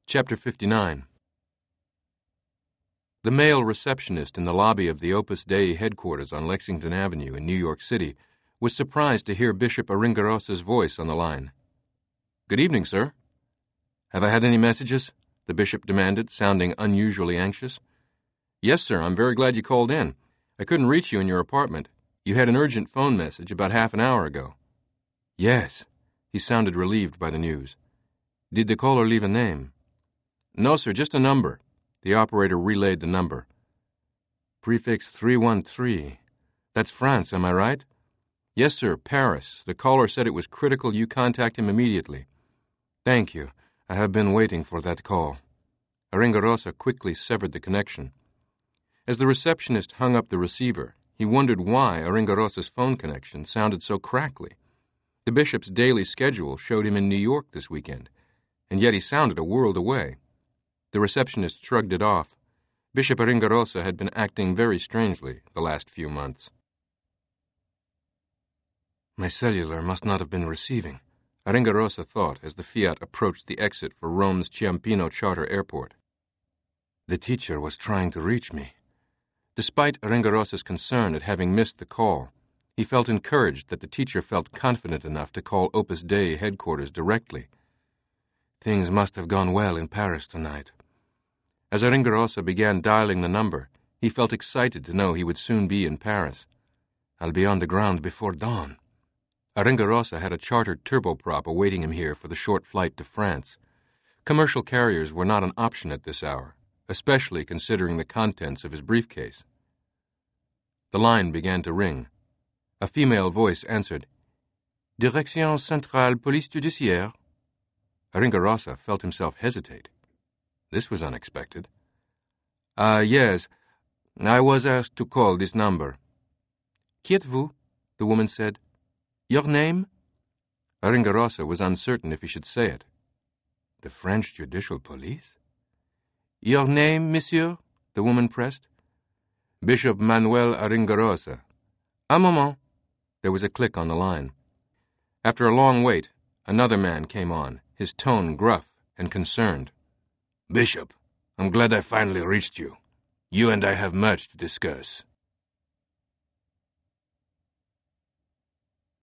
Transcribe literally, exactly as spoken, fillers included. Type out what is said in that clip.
Chapter fifty-nine. The male receptionist in the lobby of the Opus Dei headquarters on Lexington Avenue in New York City was surprised to hear Bishop Aringarosa's voice on the line. "Good evening, sir." "Have I had any messages?" the bishop demanded, sounding unusually anxious. "Yes, sir. I'm very glad you called in. I couldn't reach you in your apartment. You had an urgent phone message about half an hour ago." "Yes." He sounded relieved by the news. "Did the caller leave a name?" "No, sir, just a number." The operator relayed the number. Prefix three one three. That's France, am I right? "Yes, sir, Paris. The caller said it was critical you contact him immediately." "Thank you. I have been waiting for that call." Aringarosa quickly severed the connection. As the receptionist hung up the receiver, he wondered why Aringarosa's phone connection sounded so crackly. The bishop's daily schedule showed him in New York this weekend, and yet he sounded a world away. The receptionist shrugged it off. Bishop Aringarosa had been acting very strangely the last few months. My cellular must not have been receiving, Aringarosa thought as the Fiat approached the exit for Rome's Ciampino Charter Airport. The teacher was trying to reach me. Despite Aringarosa's concern at having missed the call, he felt encouraged that the teacher felt confident enough to call Opus Dei headquarters directly. Things must have gone well in Paris tonight. As Aringarosa began dialing the number, he felt excited to know he would soon be in Paris. I'll be on the ground before dawn. Aringarosa had a chartered turboprop awaiting him here for the short flight to France. Commercial carriers were not an option at this hour, especially considering the contents of his briefcase. The line began to ring. A female voice answered, Direction Centrale Police Judiciaire. Aringarosa felt himself hesitate. This was unexpected. Ah, uh, yes, I was asked to call this number. Qui êtes-vous? The woman said. Your name? Aringarosa was uncertain if he should say it. The French Judicial Police? Your name, monsieur? The woman pressed. Bishop Manuel Aringarosa. Un moment. There was a click on the line. After a long wait, another man came on, his tone gruff and concerned. Bishop, I'm glad I finally reached you. You and I have much to discuss.